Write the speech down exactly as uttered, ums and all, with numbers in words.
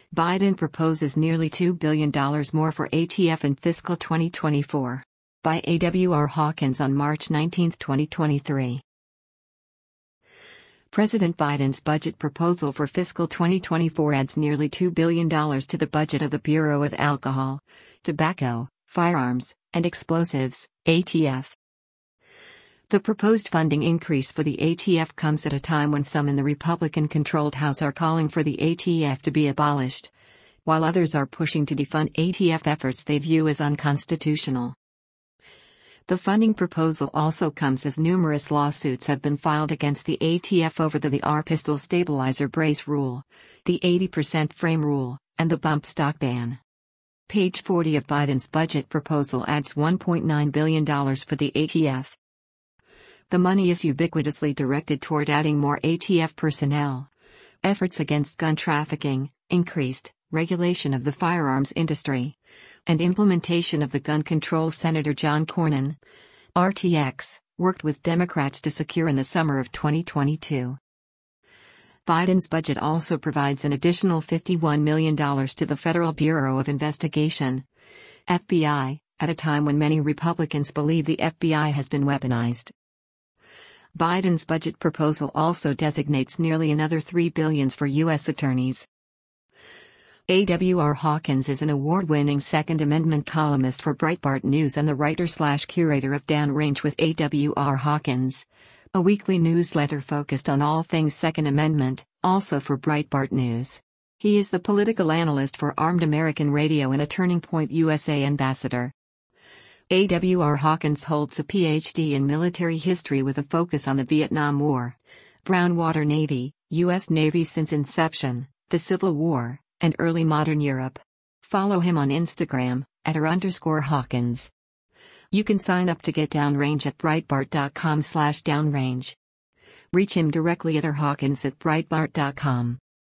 Biden proposes nearly two billion dollars more for A T F in fiscal twenty twenty-four. By A W R Hawkins on March nineteenth, twenty twenty-three. President Biden's budget proposal for fiscal twenty twenty-four adds nearly two billion dollars to the budget of the Bureau of Alcohol, Tobacco, Firearms, and Explosives, A T F. The proposed funding increase for the A T F comes at a time when some in the Republican-controlled House are calling for the A T F to be abolished, while others are pushing to defund A T F efforts they view as unconstitutional. The funding proposal also comes as numerous lawsuits have been filed against the A T F over the, the R pistol stabilizer brace rule, the eighty percent frame rule, and the bump stock ban. Page forty of Biden's budget proposal adds one point nine billion dollars for the A T F. The money is ubiquitously directed toward adding more A T F personnel, efforts against gun trafficking, increased regulation of the firearms industry, and implementation of the gun control. Senator John Cornyn, R T X, worked with Democrats to secure in the summer of twenty twenty-two. Biden's budget also provides an additional fifty-one million dollars to the Federal Bureau of Investigation, F B I, at a time when many Republicans believe the F B I has been weaponized. Biden's budget proposal also designates nearly another three billion dollars for U S attorneys. A W R Hawkins is an award-winning Second Amendment columnist for Breitbart News and the writer-slash-curator of Downrange with A W R Hawkins, a weekly newsletter focused on all things Second Amendment, also for Breitbart News. He is the political analyst for Armed American Radio and a Turning Point U S A ambassador. A W R Hawkins holds a P H D in military history with a focus on the Vietnam War, Brown Water Navy, U S Navy since inception, the Civil War, and early modern Europe. Follow him on Instagram, at r underscore Hawkins. You can sign up to get Downrange at breitbart dot com slash downrange. Reach him directly at r hawkins at breitbart dot com.